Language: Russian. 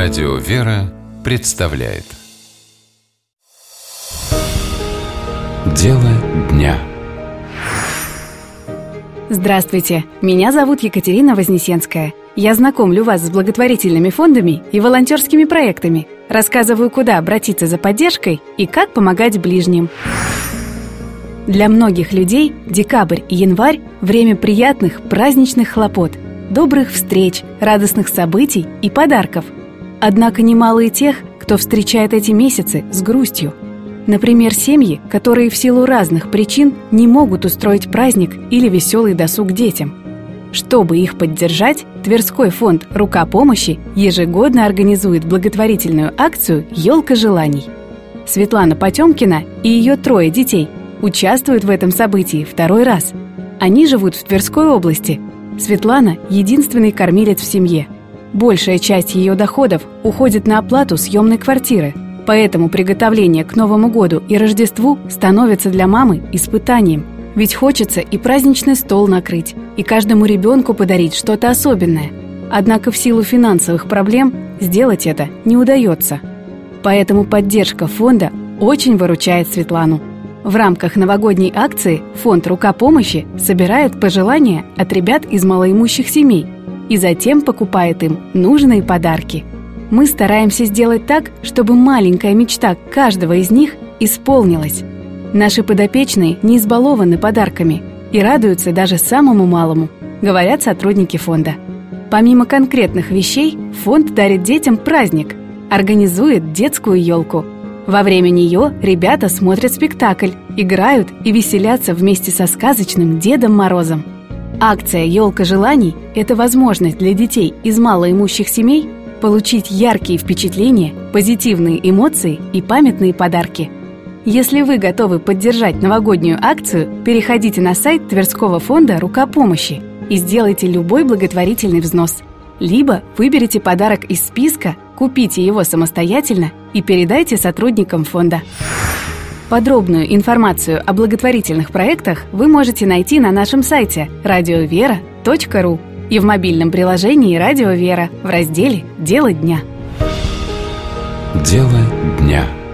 Радио «Вера» представляет Дело дня. Здравствуйте, меня зовут Екатерина Вознесенская. Я знакомлю вас с благотворительными фондами и волонтерскими проектами, рассказываю, куда обратиться за поддержкой и как помогать ближним. Для многих людей декабрь и январь – время приятных праздничных хлопот, добрых встреч, радостных событий и подарков. Однако немало и тех, кто встречает эти месяцы с грустью. Например, семьи, которые в силу разных причин не могут устроить праздник или веселый досуг детям. Чтобы их поддержать, Тверской фонд «Рука помощи» ежегодно организует благотворительную акцию «Елка желаний». Светлана Потемкина и ее 3 детей участвуют в этом событии второй раз. Они живут в Тверской области. Светлана – единственный кормилец в семье. Большая часть ее доходов уходит на оплату съемной квартиры, поэтому приготовление к Новому году и Рождеству становится для мамы испытанием. Ведь хочется и праздничный стол накрыть, и каждому ребенку подарить что-то особенное. Однако в силу финансовых проблем сделать это не удается. Поэтому поддержка фонда очень выручает Светлану. В рамках новогодней акции фонд «Рука помощи» собирает пожелания от ребят из малоимущих семей и затем покупает им нужные подарки. Мы стараемся сделать так, чтобы маленькая мечта каждого из них исполнилась. Наши подопечные не избалованы подарками и радуются даже самому малому, говорят сотрудники фонда. Помимо конкретных вещей, фонд дарит детям праздник, организует детскую елку. Во время нее ребята смотрят спектакль, играют и веселятся вместе со сказочным Дедом Морозом. Акция «Елка желаний» – это возможность для детей из малоимущих семей получить яркие впечатления, позитивные эмоции и памятные подарки. Если вы готовы поддержать новогоднюю акцию, переходите на сайт Тверского фонда «Рука помощи» и сделайте любой благотворительный взнос. Либо выберите подарок из списка, купите его самостоятельно и передайте сотрудникам фонда. Подробную информацию о благотворительных проектах вы можете найти на нашем сайте radiovera.ru и в мобильном приложении «Радио Вера» в разделе «Дело дня». Дело дня.